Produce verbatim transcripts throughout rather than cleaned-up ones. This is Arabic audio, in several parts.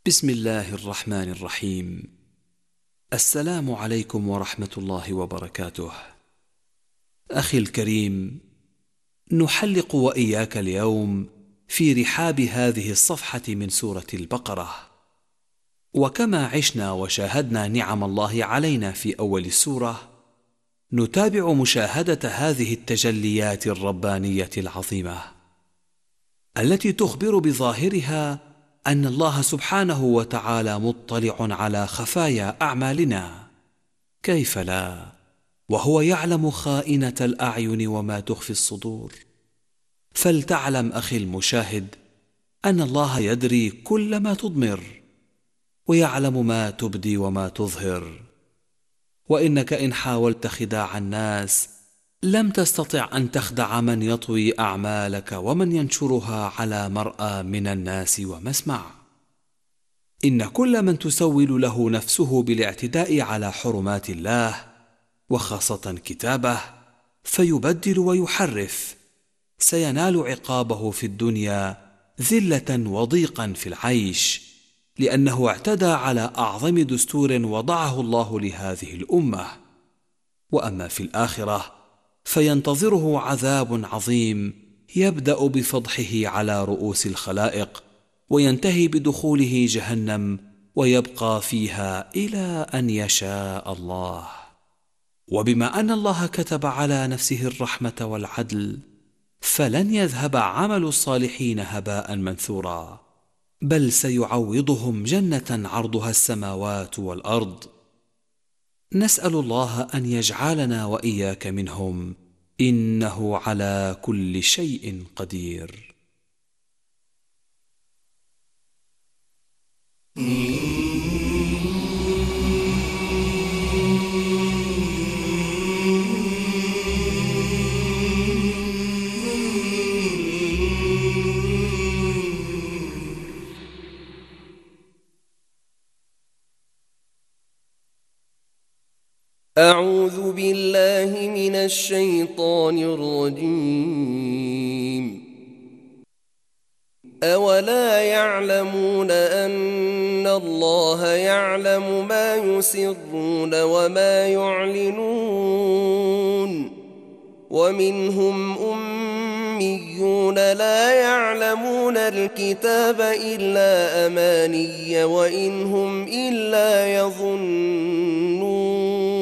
بسم الله الرحمن الرحيم. السلام عليكم ورحمة الله وبركاته. أخي الكريم، نحلق وإياك اليوم في رحاب هذه الصفحة من سورة البقرة. وكما عشنا وشاهدنا نعم الله علينا في أول السورة، نتابع مشاهدة هذه التجليات الربانية العظيمة التي تخبر بظاهرها أن الله سبحانه وتعالى مطلع على خفايا أعمالنا. كيف لا، وهو يعلم خائنة الأعين وما تخفي الصدور. فلتعلم أخي المشاهد أن الله يدري كل ما تضمر، ويعلم ما تبدي وما تظهر. وإنك إن حاولت خداع الناس لم تستطع أن تخدع من يطوي أعمالك ومن ينشرها على مرأى من الناس ومسمع. إن كل من تسول له نفسه بالاعتداء على حرمات الله، وخاصة كتابه، فيبدل ويحرف، سينال عقابه في الدنيا ذلة وضيقا في العيش، لأنه اعتدى على أعظم دستور وضعه الله لهذه الأمة. وأما في الآخرة فينتظره عذاب عظيم يبدأ بفضحه على رؤوس الخلائق، وينتهي بدخوله جهنم، ويبقى فيها إلى أن يشاء الله. وبما أن الله كتب على نفسه الرحمة والعدل، فلن يذهب عمل الصالحين هباء منثورا، بل سيعوضهم جنة عرضها السماوات والأرض. نسأل الله أن يجعلنا وإياك منهم، إنه على كل شيء قدير. أعوذ بالله من الشيطان الرجيم. أولا يعلمون أن الله يعلم ما يسرون وما يعلنون؟ ومنهم أميون لا يعلمون الكتاب إلا أماني وإن هم إلا يظنون.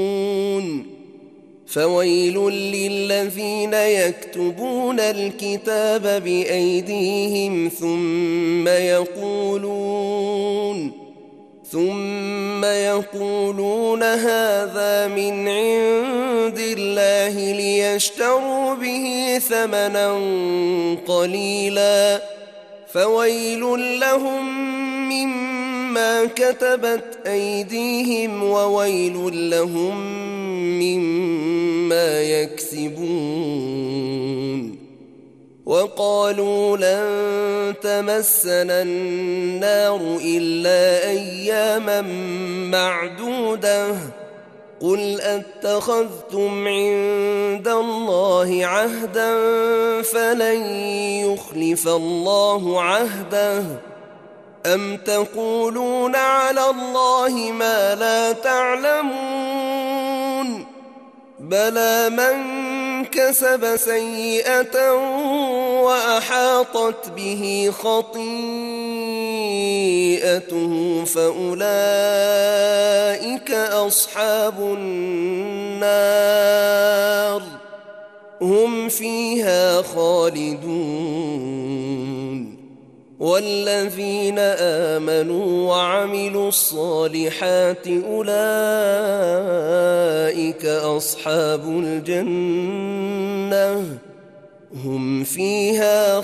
فويل للذين يكتبون الكتاب بأيديهم ثم يقولون ثم يقولون هذا من عند الله ليشتروا به ثمنا قليلا، فويل لهم مما كتبت أيديهم وويل لهم مما يكسبون. وقالوا لن تمسنا النار إلا أياما معدودة، قل أتخذتم عند الله عهدا فلن يخلف الله عهده، أم تقولون على الله ما لا تعلمون؟ بلى من كسب سيئة وأحاطت به خطيئته فأولئك أصحاب النار هم فيها خالدون. والذين آمنوا وعملوا الصالحات أولئك أصحاب الجنة هم فيها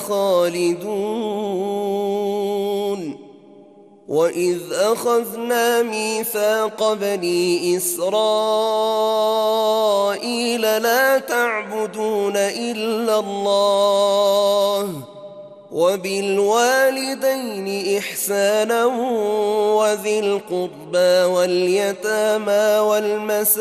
خالدون. وإذ أخذنا ميثاق بني إسرائيل لا تعبدون إلا الله وبالوالدين إحسانا وذي القربى واليتامى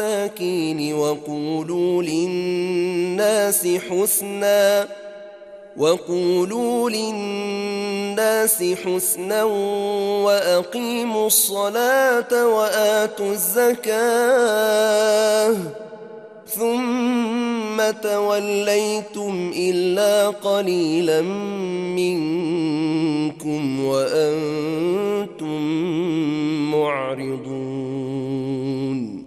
والمساكين وقولوا للناس حسنا وقولوا للناس حسنا وأقيموا الصلاة وآتوا الزكاة ثم توليتم إلا قليلا منكم وأنتم معرضون.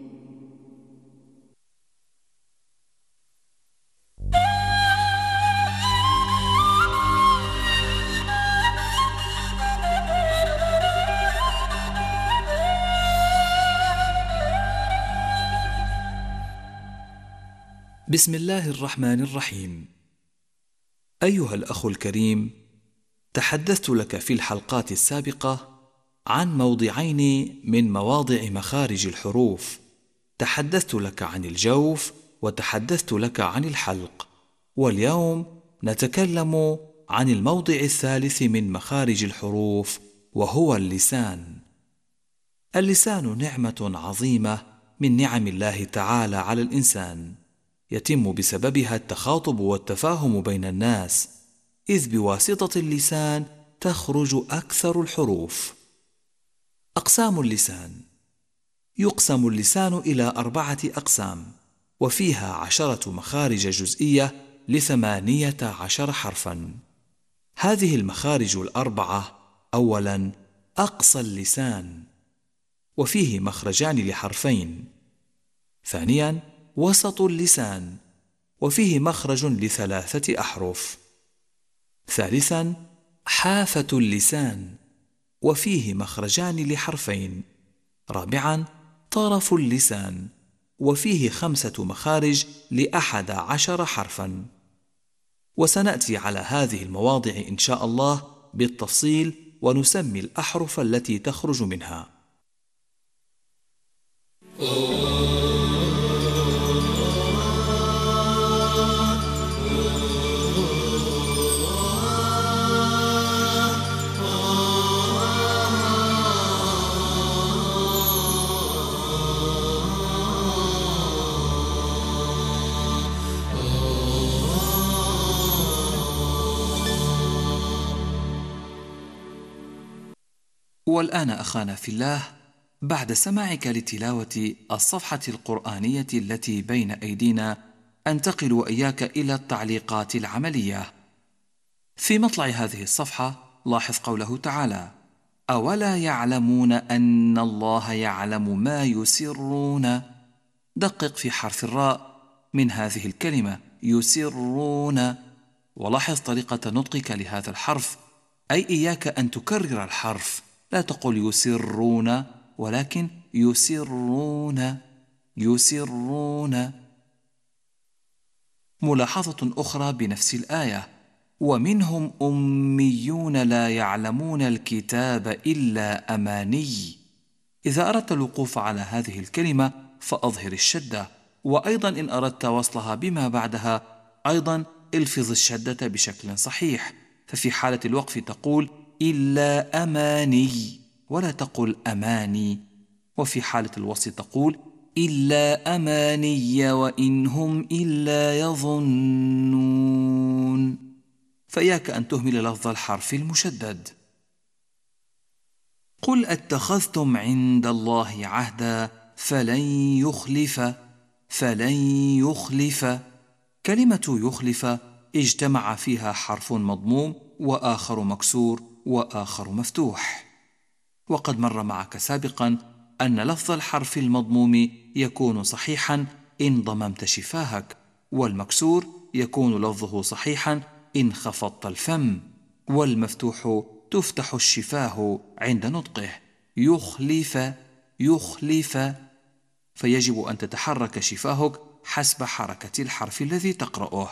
بسم الله الرحمن الرحيم. أيها الأخ الكريم، تحدثت لك في الحلقات السابقة عن موضعين من مواضع مخارج الحروف. تحدثت لك عن الجوف وتحدثت لك عن الحلق، واليوم نتكلم عن الموضع الثالث من مخارج الحروف وهو اللسان. اللسان نعمة عظيمة من نعم الله تعالى على الإنسان، يتم بسببها التخاطب والتفاهم بين الناس، إذ بواسطة اللسان تخرج أكثر الحروف. أقسام اللسان: يقسم اللسان إلى أربعة أقسام، وفيها عشرة مخارج جزئية لثمانية عشر حرفا. هذه المخارج الأربعة: أولا أقصى اللسان، وفيه مخرجان لحرفين. ثانيا وسط اللسان، وفيه مخرج لثلاثة أحرف. ثالثا حافة اللسان، وفيه مخرجان لحرفين. رابعا طرف اللسان، وفيه خمسة مخارج لأحد عشر حرفا. وسنأتي على هذه المواضع إن شاء الله بالتفصيل، ونسمي الأحرف التي تخرج منها. والآن أخانا في الله، بعد سماعك لتلاوة الصفحة القرآنية التي بين أيدينا، أنتقل وإياك إلى التعليقات العملية. في مطلع هذه الصفحة لاحظ قوله تعالى: أولا يعلمون أن الله يعلم ما يسرون. دقق في حرف الراء من هذه الكلمة يسرون، ولاحظ طريقة نطقك لهذا الحرف، أي إياك أن تكرر الحرف، لا تقل يسرون ولكن يسرون يسرون. ملاحظة أخرى بنفس الآية: ومنهم أميون لا يعلمون الكتاب إلا أماني. إذا أردت الوقوف على هذه الكلمة فأظهر الشدة، وأيضا إن أردت وصلها بما بعدها أيضا الفظ الشدة بشكل صحيح. ففي حالة الوقف تقول إلا أماني ولا تقول أماني، وفي حالة الوصل تقول إلا أماني وإنهم إلا يظنون. فإياك أن تهمل لفظ الحرف المشدد. قل أتخذتم عند الله عهدا فلن يخلف فلن يخلف. كلمة يخلف اجتمع فيها حرف مضموم وآخر مكسور وآخر مفتوح. وقد مر معك سابقا أن لفظ الحرف المضموم يكون صحيحا إن ضممت شفاهك، والمكسور يكون لفظه صحيحا إن خفضت الفم، والمفتوح تفتح الشفاه عند نطقه. يخلف يخلف، فيجب أن تتحرك شفاهك حسب حركة الحرف الذي تقرأه.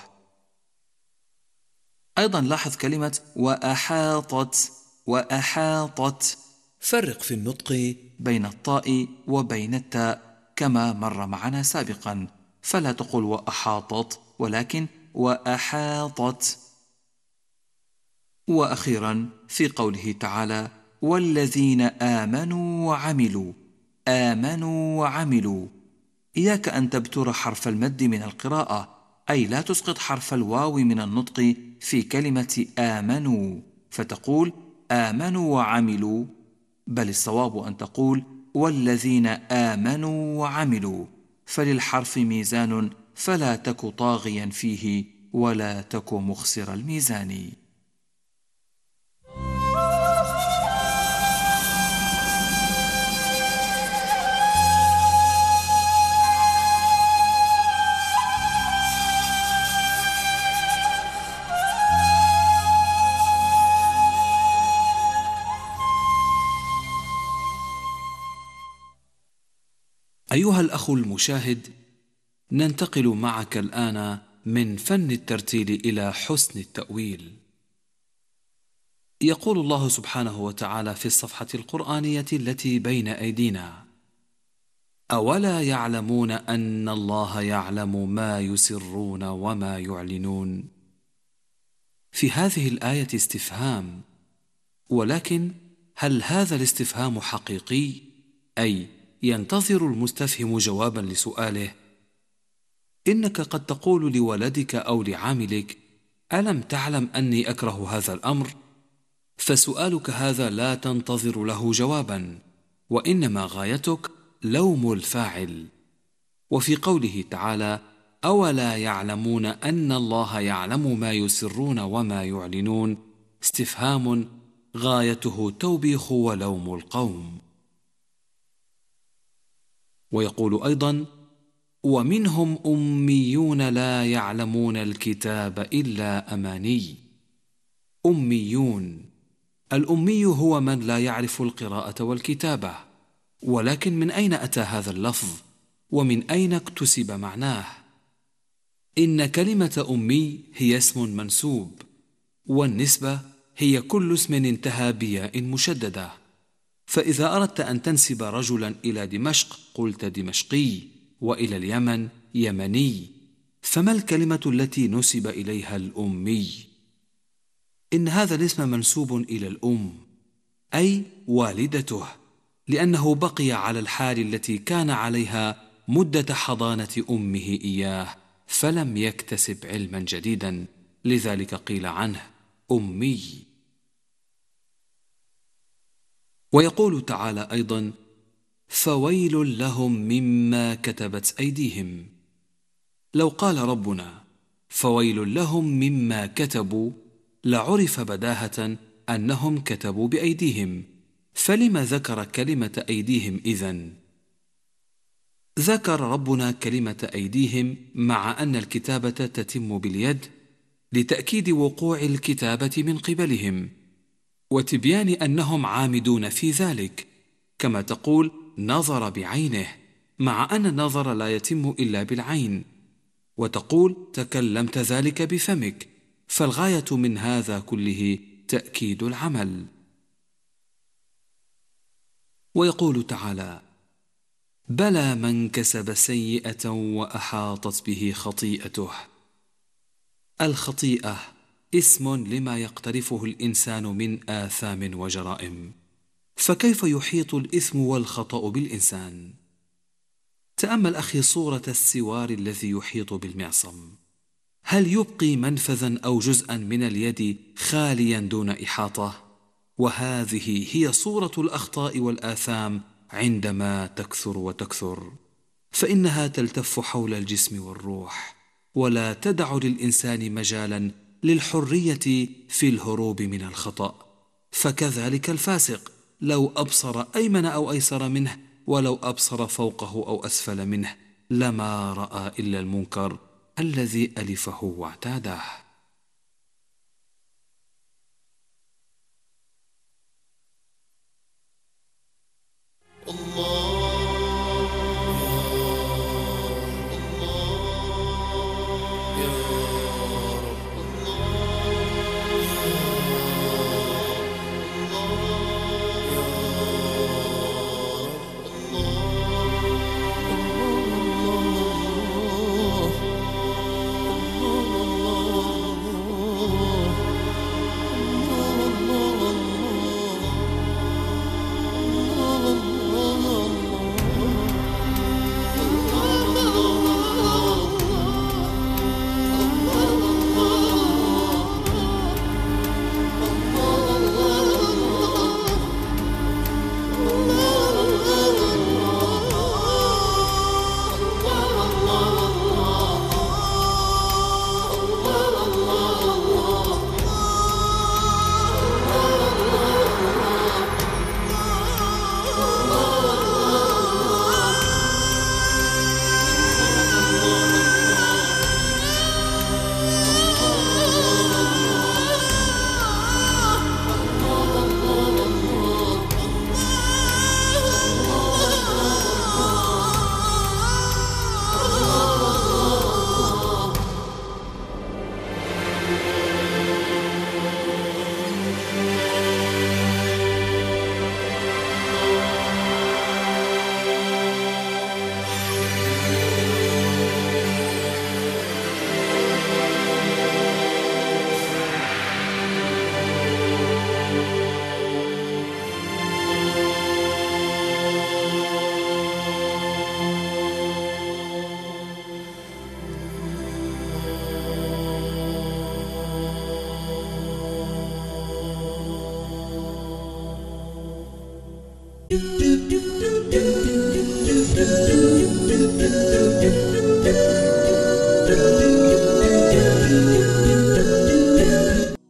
أيضا لاحظ كلمة وأحاطت وأحاطت، فرق في النطق بين الطاء وبين التاء كما مر معنا سابقا، فلا تقول وأحاطت ولكن وأحاطت. وأخيرا في قوله تعالى والذين آمنوا وعملوا، آمنوا وعملوا، إياك أن تبتر حرف المد من القراءة، أي لا تسقط حرف الواو من النطق في كلمة آمنوا، فتقول آمنوا وعملوا، بل الصواب أن تقول والذين آمنوا وعملوا، فللحرف ميزان فلا تك طاغيا فيه ولا تك مخسر الميزان. أيها الأخ المشاهد، ننتقل معك الآن من فن الترتيل إلى حسن التأويل. يقول الله سبحانه وتعالى في الصفحة القرآنية التي بين أيدينا: أولا يعلمون أن الله يعلم ما يسرون وما يعلنون. في هذه الآية استفهام، ولكن هل هذا الاستفهام حقيقي؟ أي ينتظر المستفهم جوابا لسؤاله. إنك قد تقول لولدك أو لعاملك: ألم تعلم أني أكره هذا الأمر؟ فسؤالك هذا لا تنتظر له جوابا، وإنما غايتك لوم الفاعل. وفي قوله تعالى: أولا يعلمون أن الله يعلم ما يسرون وما يعلنون، استفهام غايته توبيخ ولوم القوم. ويقول أيضا: ومنهم أميون لا يعلمون الكتاب إلا أماني. أميون، الأمي هو من لا يعرف القراءة والكتابة. ولكن من أين أتى هذا اللفظ؟ ومن أين اكتسب معناه؟ إن كلمة أمي هي اسم منسوب، والنسبة هي كل اسم انتهى بياء مشددة. فإذا أردت أن تنسب رجلا إلى دمشق قلت دمشقي، وإلى اليمن يمني. فما الكلمة التي نسب إليها الأمي؟ إن هذا الاسم منسوب إلى الأم، أي والدته، لأنه بقي على الحال التي كان عليها مدة حضانة أمه إياه، فلم يكتسب علما جديدا، لذلك قيل عنه أمي. ويقول تعالى أيضا: فويل لهم مما كتبت أيديهم. لو قال ربنا فويل لهم مما كتبوا لعرف بداهة أنهم كتبوا بأيديهم، فلم ذكر كلمة أيديهم إذن؟ ذكر ربنا كلمة أيديهم مع أن الكتابة تتم باليد لتأكيد وقوع الكتابة من قبلهم، وتبيان أنهم عامدون في ذلك، كما تقول نظر بعينه، مع أن النظر لا يتم إلا بالعين، وتقول تكلمت ذلك بفمك، فالغاية من هذا كله تأكيد العمل. ويقول تعالى: بلى من كسب سيئة وأحاطت به خطيئته. الخطيئة اسم لما يقترفه الإنسان من آثام وجرائم، فكيف يحيط الإثم والخطأ بالإنسان؟ تأمل أخي صورة السوار الذي يحيط بالمعصم، هل يبقي منفذا أو جزءا من اليد خاليا دون إحاطة؟ وهذه هي صورة الأخطاء والآثام عندما تكثر وتكثر، فإنها تلتف حول الجسم والروح، ولا تدع للإنسان مجالا للحرية في الهروب من الخطأ. فكذلك الفاسق لو أبصر أيمن أو أيسر منه، ولو أبصر فوقه أو أسفل منه، لما رأى إلا المنكر الذي ألفه واعتاده. do